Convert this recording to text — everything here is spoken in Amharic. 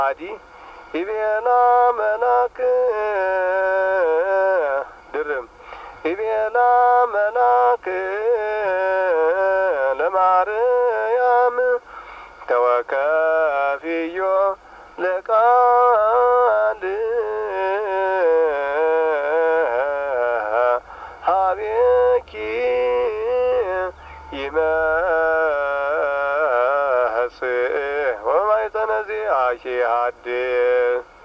አዲ ኢቤና መላክ ድርም ኢቤና መላክ ለማርያም ተወከፍዮ ለቃል ሀቤኪ ይመስሕ ወማይፀነ ዚአኪ ሀድር